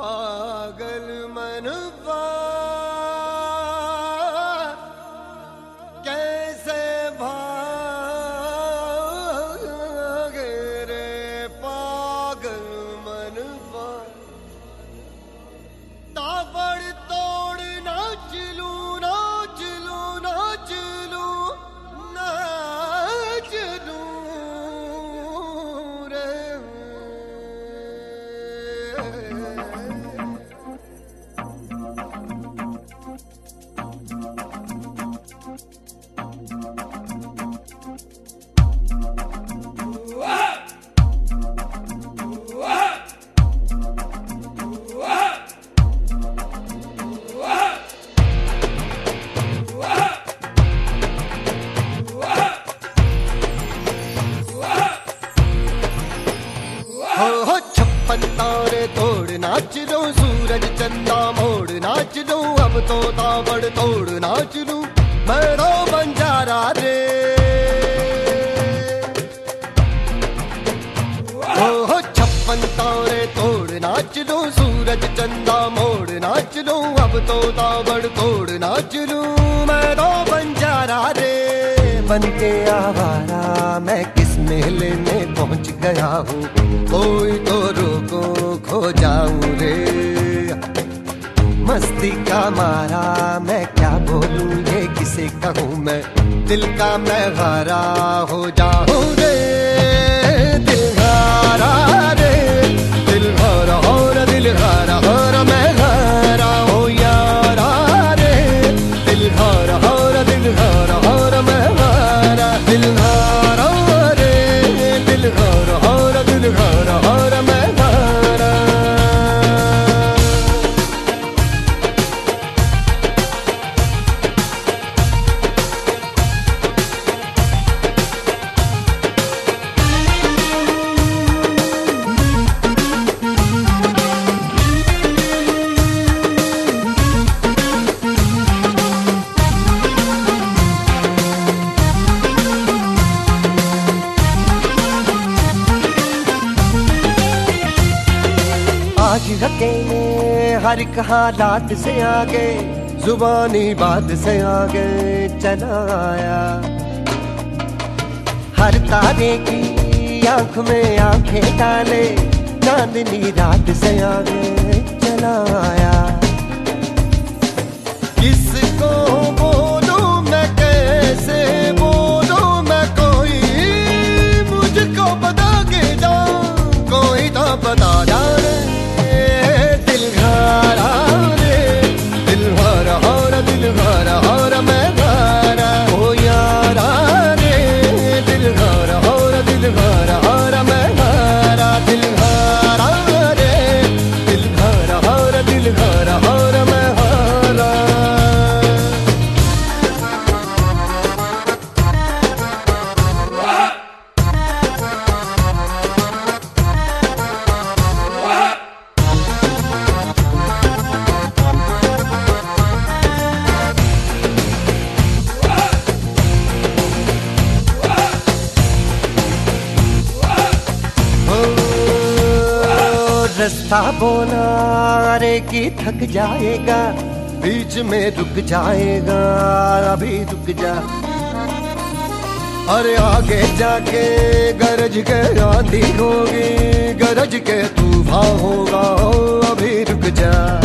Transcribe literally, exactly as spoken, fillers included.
पागल मनवा कैसे भागे रे पागल मनवा। ताबड़ तोड़ नाच लूं नाच लूं नाच लूं नाच लूं रे। हो छप्पन तारे तोड़ नाच लो सूरज चंदा मोड़ नाच लो अब तो ताबड़ तोड़ नाच लू मैरो बंजारा रे। हो छप्पन तारे तोड़ नाच लो सूरज चंदा मोड़ नाच लो अब तो ताबड़ तोड़ नाच लू मैरो बंजारा रे। बन के आवारा मैं किस मेले में पहुंच गया हूँ कोई तो रोको खो जाऊं रे। मस्ती का मारा मैं क्या बोलूं ये किसे कहूँ मैं दिल का मैं हारा हो जाऊं रे। दिल हारा रे दिल हारा हो रे दिल हारा हो रे मैं हारा हो यारा रे। दिल हारा हो रे दिल हारा हो रे मैं हारा दिल हारा रे दिल हारा हो रे दिल हारा हो रे मैं हारा। आज अकेले हर एक हालात से आगे जुबानी बात से आगे चला आया। हर तारे की आंख में आंखें डाले चांदनी रात से आगे चला आया। किसको बोलूं मैं कैसे बोलूं मैं कोई मुझको बता के जा कोई तो बता जाने। दिल हारा रे दिल हारा हो रे दिल हारा हो रे मैं हारा हो यारा रे। दिल हारा हो रे दिल हारा हो रे मैं हारा दिल हारा रे दिल हारा हो रे दिल हारा हो रे मैं हारा। रास्ता बोला अरे की थक जाएगा बीच में रुक जाएगा अभी रुक जा। अरे आगे जाके गरज के आंधी होगी गरज के तूफान होगा अभी रुक जा।